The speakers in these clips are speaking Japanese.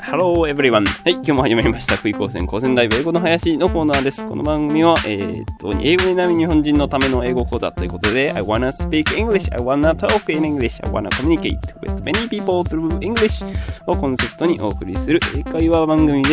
Hello everyone! はい、今日も始まりました。福井高専大部英語の林のコーナーです。この番組は、英語に習う日本人のための英語講座ということで、I wanna speak English, I wanna talk in English, I wanna communicate with many people through English をコンセプトにお送りする英会話番組です。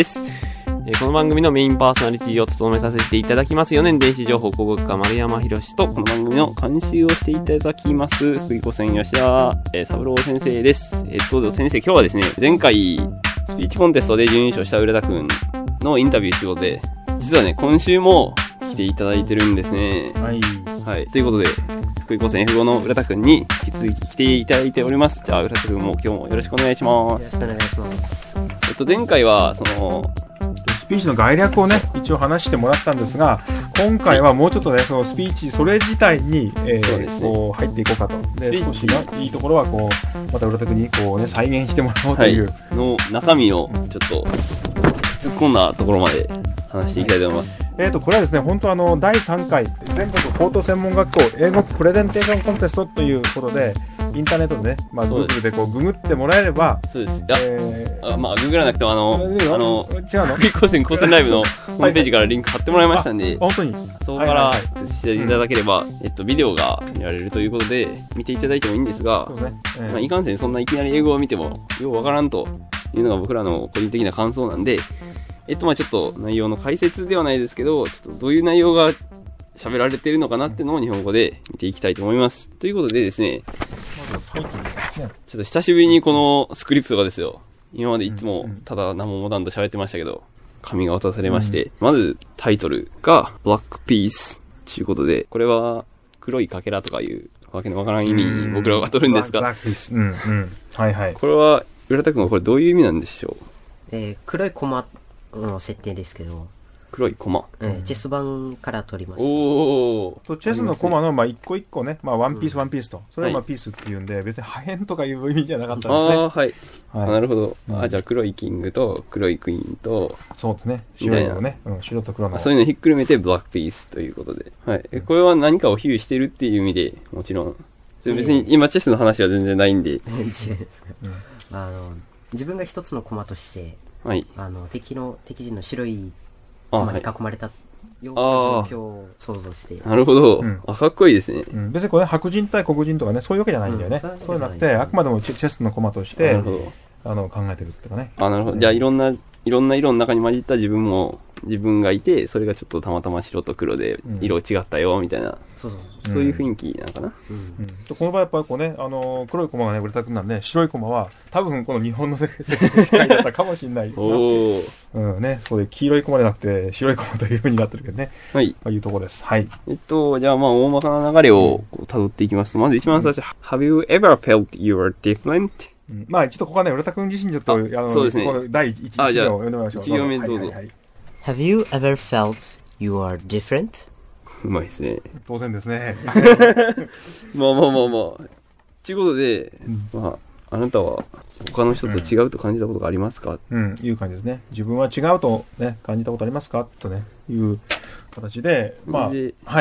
この番組のメインパーソナリティを務めさせていただきます4年電子情報広告課丸山博と、この番組の監修をしていただきます福井高専吉田三郎先生です。どうぞ先生、今日はですね、前回スピーチコンテストで準優勝した浦田くんのインタビューということで、実はね、今週も来ていただいてるんですね。はい。はい。ということで、福井高専 F5 の浦田くんに引き続き来ていただいております。じゃあ、浦田くんも今日もよろしくお願いします。 よろしくお願いします。 前回は、 スピーチの概略をね、一応話してもらったんですが、今回はもうちょっとね、そのスピーチ、それ自体に、こう入っていこうかと。で、少しいいところは、こう、また浦田君にこうね、再現してもらおうという。 の中身をちょっと突っ込んだところまで話していきたいと思います。 これはですね、本当第3回、全国高等専門学校英語プレゼンテーションコンテストということで、インターネットでね、Google でこうググってもらえれば、 そうです。ググらなくても違うの福井高専ライブのホームページからリンク貼ってもらいましたんで、 本当にそこからしていただければ、ビデオが見られるということで、見ていただいてもいいんですが、いかんせんそんないきなり英語を見てもようわからんというのが僕らの個人的な感想なんで、ちょっと内容の解説ではないですけど、ちょっとどういう内容が喋られているのかなっていうのを日本語で見ていきたいと思います。ということでですね、ちょっと久しぶりにこのスクリプトがですよ、今までいつもただ何も持たんと喋ってましたけど、紙が渡されまして、まずタイトルが Black Piece ということで、これは黒いかけらとかいうわけのわからん意味に僕らが取るんですが、 Black Piece、はいはい。 これは浦田君はこれどういう意味なんでしょう？黒いコマの設定ですけど、 黒いコマ、 チェス盤から取りました。 おー。チェスのコマの一個一個ね、ワンピースワンピースと、それをピースっていうんで、別に破片とかいう意味じゃなかったんですね。 はい。なるほど。じゃあ黒いキングと黒いクイーンと、 そうですね。白のね、白と黒の。 そういうのひっくるめてブラックピースということで。はい。これは何かを比喩してるっていう意味で、もちろん。別に今チェスの話は全然ないんで。違いますか。自分が一つのコマとして、敵陣の白いコマに囲まれたような状況を想像して。 なるほど。かっこいいですね。 別にこれ白人対黒人とかね、そういうわけじゃないんだよね。そういうのなくて、あくまでもチェスのコマとして、考えてるっていうかね。 なるほど。じゃあいろんな色の中に混じった自分がいて、それがちょっとたまたま白と黒で色違ったよ、みたいな。そういう雰囲気なのかな。 この場合やっぱりこうね、黒いコマがね、浦田君なんで、白いコマは、多分この日本の世界だったかもしれない。ね、そこで黄色いコマじゃなくて、白いコマという風になってるけどね。はい。いうところです。はい。 じゃあ大まかな流れを辿っていきますと、まず一番最初、Have you ever felt you are different? ちょっとここはね、浦田君自身ちょっと、 そうですね。 この第1行を読んでみましょう。 1行目どうぞ。 Have you ever felt you are different? うまいですね。 当然ですね。 まあ。ということで、あなたは他の人と違うと感じたことがありますか？ いう感じですね。自分は違うとね、感じたことありますかとね、いう形で、はい。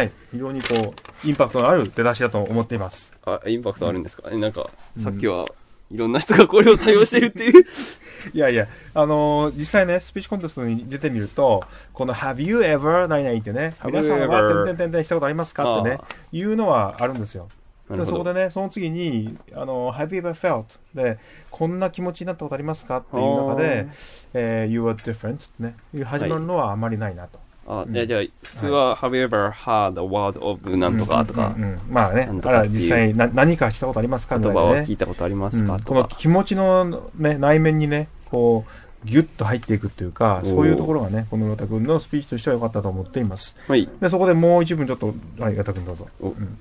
非常にこう、インパクトのある出だしだと思っています。 インパクトあるんですか？なんか、さっきはいろんな人がこれを対応してるっていう。 いや、実際ね、スピーチコンテストに出てみると、この Have you ever 何々ってね、皆さんは点々したことありますかってね、いうのはあるんですよ。でそこでね、その次に、Have you ever felt で、こんな気持ちになったことありますかっていう中で、You are different ってね、始まるのはあまりないなと。 じゃあ、普通は Have you ever heard a word of なんとかとか。 実際何かしたことありますか言葉を聞いたことありますかとか。 この気持ちのね、内面にね、こう、ギュッと入っていくっていうか、そういうところがね、この浦田君のスピーチとしては良かったと思っています。で、そこでもう一文ちょっと、浦田君どうぞ。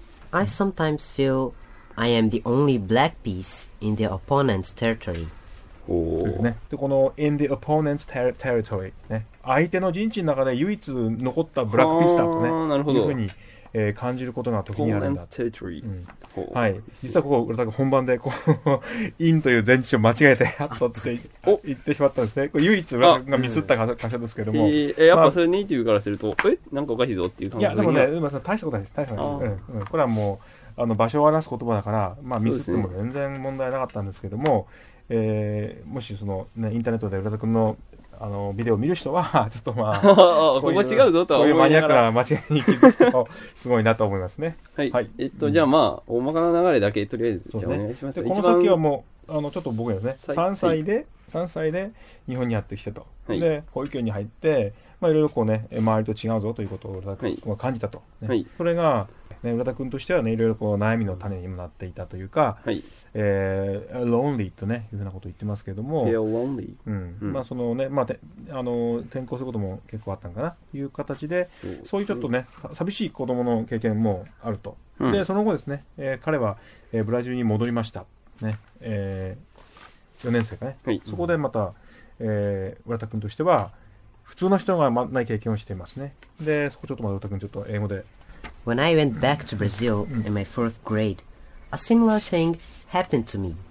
I sometimes feel I am the only black piece in the opponent's territory. で、この in the opponent's territory ね、相手の陣地の中で唯一残ったブラックピースだとね、いうふうに、感じることが時にあるんだ。はい。実はここ、浦田君本番で、in という前置詞を間違えて、って言ってしまったんですね。これ唯一浦田君がミスった箇所ですけども。 やっぱそれネイティブからすると、なんかおかしいぞっていう感じ。 いや、でもね、大したことないです。大したことないです。これはもう、場所を表す言葉だから、ミスっても全然問題なかったんですけども、 もしその、ね、インターネットで浦田君のビデオを見る人は、ちょっとまあ、 ここ違うぞとは思いながら。こういうマニアックな間違いに気づくと、すごいなと思いますね。 はい。はい、じゃあまあ、大まかな流れだけ、とりあえず、じゃあお願いします。 で、この先はもう、ちょっと僕ですね、3歳で日本にやってきてと。はい、で、保育園に入って、まあ、いろいろこうね、周りと違うぞということを浦田君が感じたと。ね、はい、それが、ね、浦田君としてはね、いろいろこう悩みの種にもなっていたというか、はい、lonely とね、いうふうなことを言ってますけれども、 lonely。 まあそのね、まあ、転校することも結構あったのかな、という形で、そういうちょっとね、寂しい子供の経験もあると。で、その後ですね、彼は、ブラジルに戻りました。ね、4年生かね。はい、そこでまた、浦田君としては、普通の人がない経験をしていますね。で、そこちょっと浦田君ちょっと英語で。 When I went back to Brazil in my 4th grade, a similar thing happened to me.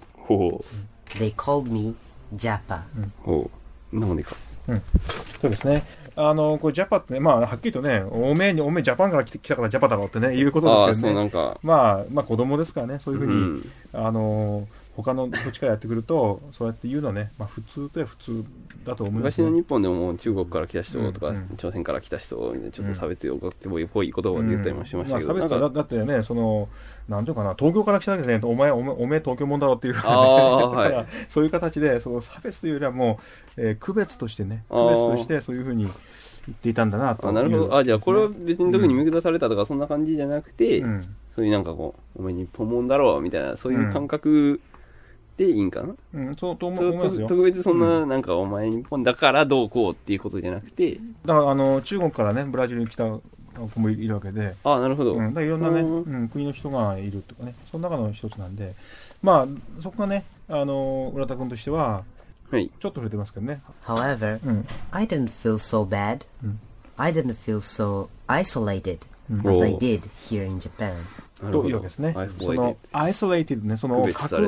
They called me Japa. なんでか。 そうですね。これジャパってね、まあ、はっきりとね、おめえジャパンから来たからジャパだろうってね、いうことですけどね。まあ、子供ですからね、そういうふうに、他の土地からやってくると、そうやって言うのはね、まあ普通とは普通だと思います、ね。 昔の日本でも中国から来た人とか、朝鮮から来た人、ちょっと差別をっぽい言葉で言ったりもしましたけど。 差別だってね、なんていうかな、東京から来たわけじゃないと、お前東京もんだろうっていう、ね。 はい、 そういう形で、差別というよりはもう、区別としてね、そういうふうに言っていたんだなと。 なるほど。じゃあこれは別に特に見下されたとかそんな感じじゃなくて、そういうなんかこう、お前日本もんだろうみたいな、そういう感覚、でいいんかな。 そうと思いますよ。 特別そんな、なんかお前日本だからどうこうっていうことじゃなくて。 だから中国からね、ブラジルに来た子もいるわけで。 なるほど。 だからいろんなね、国の人がいるとかね、その中の一つなんで、まあ、そこがね、浦田君としては、ちょっと触れてますけどね。 However, I didn't feel so bad. I didn't feel so isolated as I did here in Japan. というわけですね。そのアイソレイティドね、その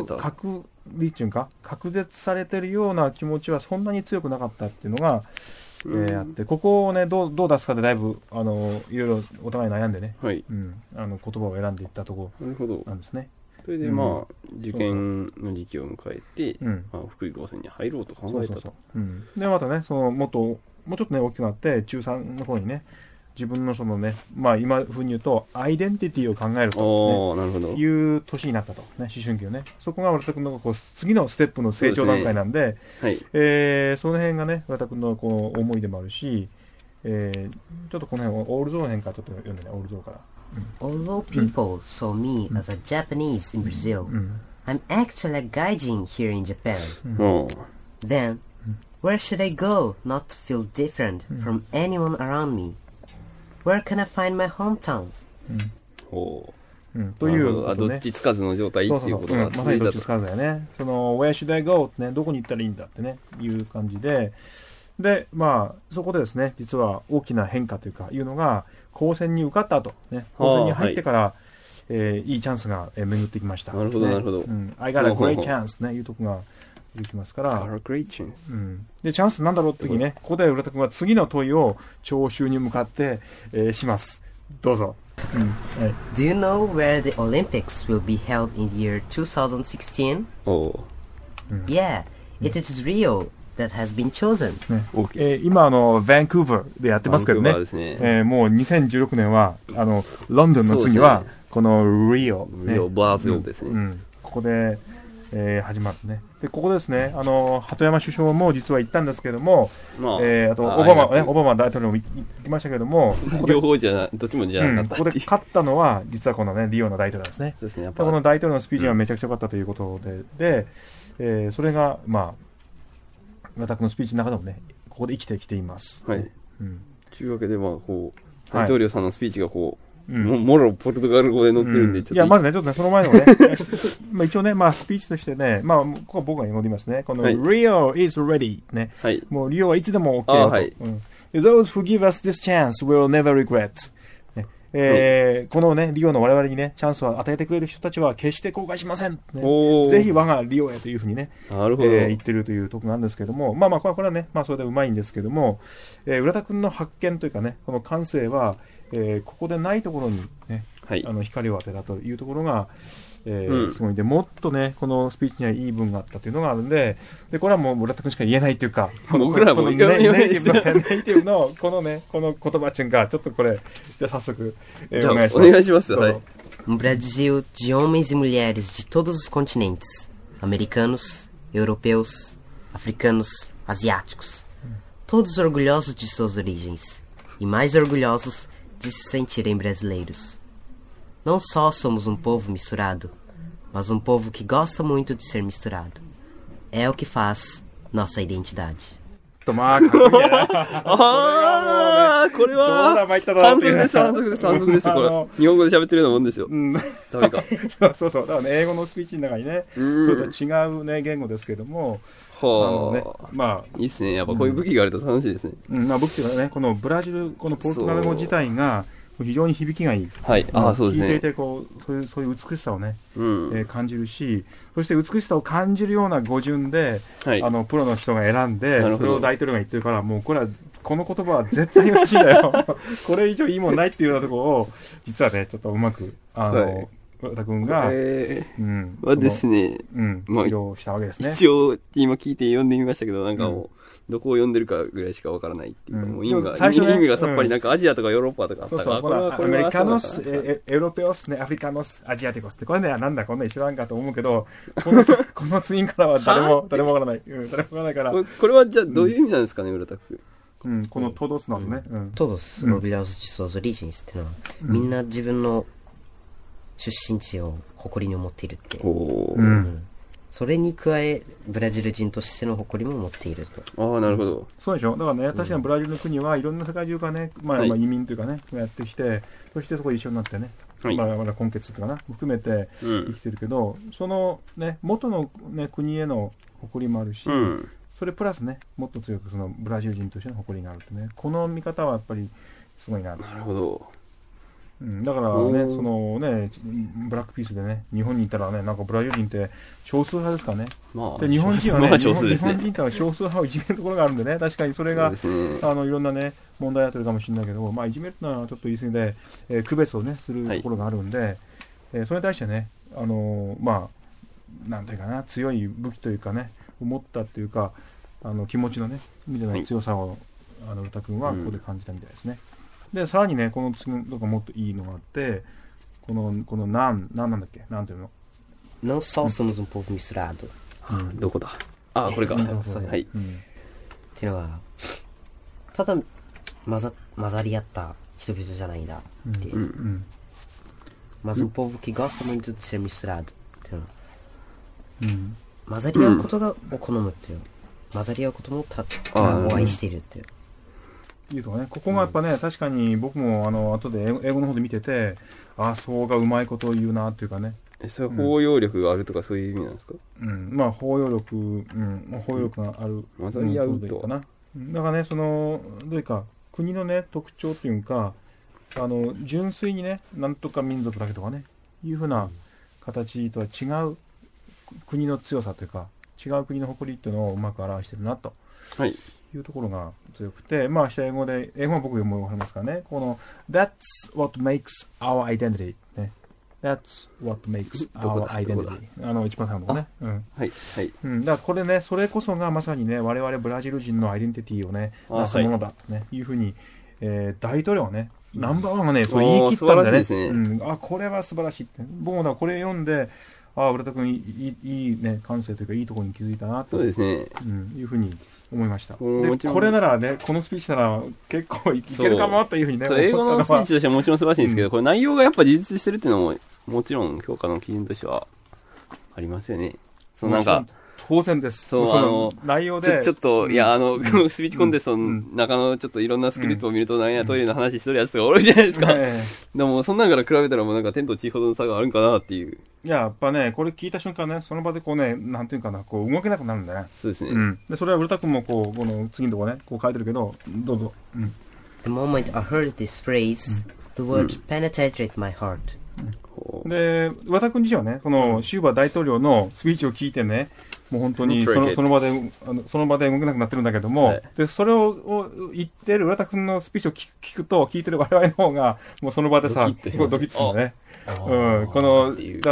隔絶されてるような気持ちはそんなに強くなかったっていうのが、あって、ここをねどう出すかでだいぶいろいろお互い悩んでね、言葉を選んでいったところなんですね。 それでまあ、受験の時期を迎えて、福井高専に入ろうと考えたと。 でまたね、もうちょっとね大きくなって中3の頃にね。自分のそのね、まあ今風に言うと、アイデンティティを考えると、いう年になったと。ね、思春期をね。そこが浦田君の次のステップの成長段階なんで、その辺がね、浦田君の思いでもあるし、ちょっとこの辺を、オールゾーの辺からちょっと読んでね、オールゾーから。 Although people saw me as a Japanese in Brazil, I'm actually a gaijin here in Japan. Then, where should I go not to feel different from anyone around me?Where can I find my hometown? というどっちつかずの状態っていうことがまさにどっちつかずだよね。Where should I go? ってね、どこに行ったらいいんだってね、いう感じで、で、まあ、そこでですね、実は大きな変化というのが、高専に受かった後、ね、高専に入ってから、いいチャンスが巡ってきました。 なるほど、なるほど。 I got a great chance ね、いうとこが、できますから。 Great chance. で、チャンスなんだろうって時ね、ここで浦田君は次の問いを聴衆に向かって、します。どうぞ。 Do you know where the Olympics will be held in the year 2016? Yeah, it is Rio that has been chosen. 今バンクーバーでやってますけどね。もう2016年はロンドンの次はこのリオ。 リオバーズですね。 ここで。始まるね。で、ここですね、鳩山首相も実は行ったんですけども、あと、オバマ大統領も行きましたけども、 両方じゃ、どっちもじゃなかった。 ここで勝ったのは、実はこのね、リオの大統領ですね。そうですね、この大統領のスピーチがめちゃくちゃ良かったということで、それが、まあ、私のスピーチの中でもね、ここで生きてきています。 はい。というわけで、まあ、大統領さんのスピーチがもろポルトガル語で載ってるんで、ちょっと。 いや、まずね、ちょっとね、その前のね、一応ね、まあ、スピーチとしてね、まあ、ここは僕が英語で言いますね。この、Rio is ready ね。もう、リオはいつでも OK と。Those who give us this chance will never regret. このね、リオの我々にね、チャンスを与えてくれる人たちは決して後悔しません。ぜひ我がリオへというふうにね、言ってるというところなんですけども、まあ、これはね、まあ、それでうまいんですけども、浦田君の発見というかね、この感性は、ここでないところにね、光を当てたというところが、 すごいんで、もっとね、このスピーチにはいい文があったというのがあるんで、で、これはもう村田君しか言えないっていうか、 僕らもこのネイティブの、このね、この言葉っていうか、ちょっとこれ、じゃあ早速、 じゃあお願いします。 お願いします。はい。 Brasil de homens e mulheres de todos os continentes, americanos, europeus, africanos, asiáticos, todos orgulhosos de suas origens, e mais orgulhosos de se sentirem brasileiros. Não só somos povo misturado, mas povo que gosta muito de ser misturado. É o que faz nossa identidade. まあ、かっこいいね。 ああ、これは、反則です。これ。日本語で喋ってるようなもんですよ。ダメか。 そう。だからね、英語のスピーチの中にね、それと違うね、言語ですけども、 まあ、いいっすね。やっぱこういう武器があると楽しいですね。 まあ、武器はね、このブラジル、このポルトガル語自体が、非常に響きがいい。 はい。そうですね。 聞いていて、そういう美しさをね、感じるし、そして美しさを感じるような語順で、プロの人が選んで、それを大統領が言ってるから、もうこれは、この言葉は絶対に欲しいんだよ。これ以上いいもんないっていうようなところを、実はね、ちょっとうまく、浦田君が、 はですね、 披露したわけですね。 一応、今聞いて読んでみましたけど、なんかもう、どこを読んでるかぐらいしかわからないっていうか、もう意味がさっぱりなんかアジアとかヨーロッパとかあったから、 アメリカノス、エウロペオス、アフリカノス、アジアティコスって、これね、なんだ、こんな一緒なんかと思うけど、このツインからは誰もわからない。誰もわからないから。 これはじゃあどういう意味なんですかね、浦田君。 このトドスなのね。 Todos orgulhosos de suas origens っていうのは、みんな自分の出身地を誇りに思っているって。それに加え、ブラジル人としての誇りも持っていると。 なるほど。 そうでしょ。だからね、確かにブラジルの国はいろんな世界中からね、移民というかね、やってきて、そしてそこで一緒になってね、まだ根血とかな、含めて生きてるけど、そのね、元のね、国への誇りもあるし、それプラスね、もっと強くそのブラジル人としての誇りがあるってね、この見方はやっぱりすごいな。 なるほど。 だからね、そのね、ブラックピースでね、日本にいたらね、なんかブラジル人って少数派ですかね。で日本人はね、日本人ってのは少数派をいじめるところがあるんでね、確かにそれが、いろんなね、問題になってるかもしれないけど、いじめるのはちょっと言い過ぎで、区別をね、するところがあるんで、それに対してね、なんていうかな、強い武器というかね、思ったっていうか、気持ちのね、みたいな強さを、浦田君はここで感じたみたいですね。で、さらにね、この次のとかもっといいのがあって、このなんだっけ、なんていうの Não só somos povo misturado。 どこだこれか。はい。 っていうのは、ただ混ざり合った人々じゃないんだって。Mas povo que gosta muito de ser misturado。っていうのは、混ざり合うことが好むっていう。混ざり合うこともお愛しているっていう。 いいとかね、ここがやっぱね、確かに僕も後で英語の方で見てて、そうがうまいことを言うなっていうかね。 それは包容力があるとかそういう意味なんですか？ 包容力がある。 混ざり合うと。 だからね、どういうか、国のね、特徴というか、純粋にね、なんとか民族だけとかね、いうふうな形とは違う国の強さというか、違う国の誇りっていうのをうまく表してるなと。 はい。 いうところが強くて、明日英語は僕もわかりますからね、この That's what makes our identity ね。That's what makes our identity 一番最後のね。 はい。 だからこれね、それこそがまさにね、我々ブラジル人のアイデンティティをね、なすものだとね、いうふうに、大統領はね、ナンバーワンがね、そう言い切ったんだね。これは素晴らしいって。僕もだこれ読んで、浦田君いいね、感性というかいいところに気づいたなと。 そうですね。 いうふうに思いました。で、これならね、このスピーチなら結構いけるかもというふうにね。 英語のスピーチとしてはもちろん素晴らしいんですけど、これ内容がやっぱ自立してるっていうのも、もちろん評価の基準としてはありますよね。なんか、 当然です。内容で。 ちょっと、スピーチコンテストの中のちょっといろんなスクリプトを見ると、なんやトイレの話しとるやつとかおるじゃないですか。でも、そんなんから比べたらもうなんか天と地ほどの差があるんかなっていう。 やっぱね、これ聞いた瞬間ね、その場でこうね、なんていうかな、こう動けなくなるんだね。 そうですね。 で、それは浦田君もこの次のとこね、こう書いてるけど、どうぞ。 The moment I heard this phrase, the word penetrated my heart. で、浦田君自身はね、このシューバー大統領のスピーチを聞いてね、もう本当にその場で動けなくなってるんだけども、で、それを言ってる浦田君のスピーチを聞いてる我々の方が、もうその場でさ、ドキッとするんだね。この、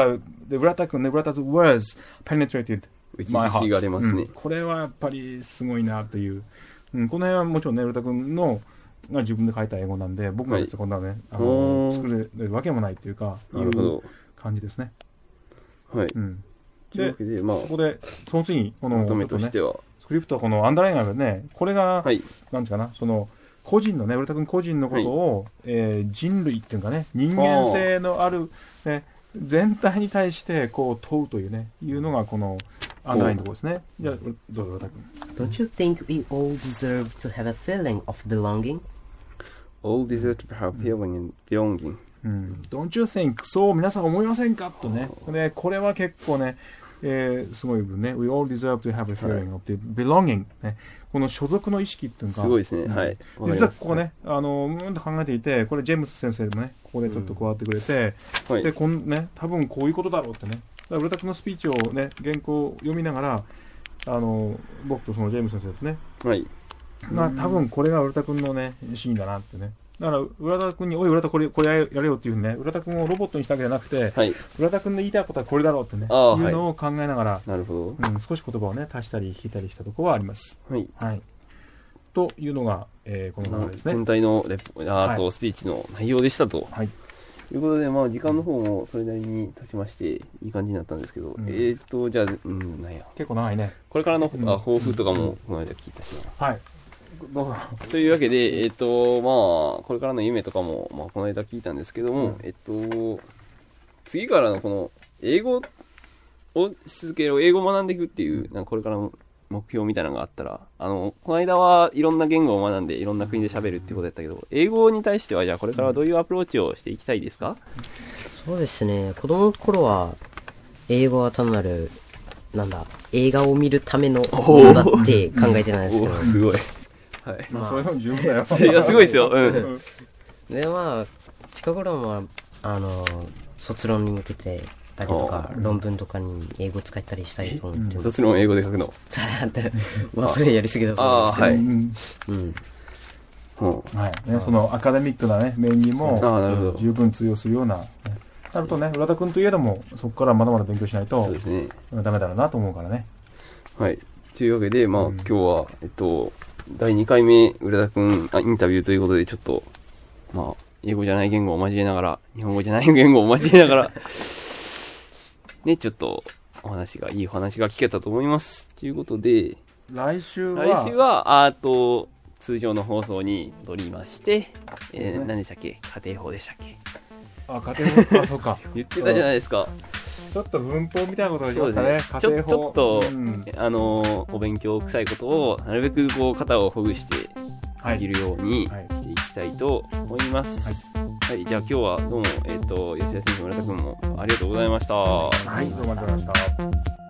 で、浦田君ね、浦田 words penetrated my 打ちひしがれますね。 これはやっぱりすごいなという。この辺はもちろんね、浦田君のが自分で書いた英語なんで、僕が別にこんなね、作れるわけもないというか、いう感じですね。 はい。というわけで、まあ、 そこで、その次に、この、 まとめとしては、 スクリプトはこのアンダーラインがあるね、これが、 はい、 なんていうかな、その、個人のね、浦田君個人のことを、人類っていうかね、人間性のある、ね、全体に対してこう問うというね、いうのがこのアンダーラインのところですね。じゃあ、どうぞ、浦田君。 Don't you think we all deserve to have a feeling of belonging? All deserve to have feeling and belonging. Don't you think? そう皆さん思いませんかとね。これは結構ね、すごい部分ね。We all deserve to have a feeling of belonging、ね。この所属の意識っていうのがすごいですね。はい。 実はここね、と考えていて、これジェームス先生もね、ここでちょっと加わってくれて、で、ね、多分こういうことだろうってね。浦田君のスピーチをね、原稿を読みながら、僕とそのジェームス先生ですね。 はい。 多分これが浦田君のね、シーンだなってね。だから浦田君に、おい浦田これやれよっていうね、浦田君をロボットにしたわけじゃなくて、はい、浦田君の言いたいことはこれだろうってね、いうのを考えながら、 なるほど、少し言葉をね、足したり引いたりしたところはあります。 はい。 はい。というのが、この流れですね。 全体のスピーチの内容でしたと。はい。ということで、まあ、時間の方もそれなりに経ちまして、いい感じになったんですけど、じゃあ、なんや。 結構長いね。 これからの抱負とかも、この間聞いたしな。 はい。 というわけで、まあ、これからの夢とかも、まあ、この間聞いたんですけども、次からのこの、英語をし続ける、英語を学んでいくっていう、なんかこれからの目標みたいなのがあったら、この間はいろんな言語を学んで、いろんな国で喋るっていうことだったけど、英語に対しては、じゃあこれからどういうアプローチをしていきたいですか？ そうですね、子供の頃は、英語は単なる、映画を見るためのものだって考えてないですけど。 すごい。はい。 まあ、それでも十分だよ。 いや、すごいですよ。 で、まあ、近頃は、卒論に向けてたりとか、論文とかに英語使ったりしたいと思ってます。 卒論英語で書くの？ まあ、それやりすぎだと思うんですけど。 はい。ね、そのアカデミックなね、面にも、十分通用するような、なるとね、浦田君といえども、そこからまだまだ勉強しないと、ダメだろうなと思うからね。 はい。というわけで、まあ、今日は、第2回目、浦田くん、インタビューということで、ちょっと、まあ、英語じゃない言語を交えながら、日本語じゃない言語を交えながら、ね、ちょっと、いいお話が聞けたと思います。ということで、 来週は、 通常の放送に戻りまして、何でしたっけ？家庭法でしたっけ？ 家庭法、そうか。 言ってたじゃないですか。 ちょっと文法みたいなことを言いましたね。 ちょっと、お勉強臭いことを、なるべくこう、肩をほぐして、できるようにしていきたいと思います。はい、じゃあ今日はどうも、吉田先生、村田君もありがとうございました。 はい、どうもありがとうございました。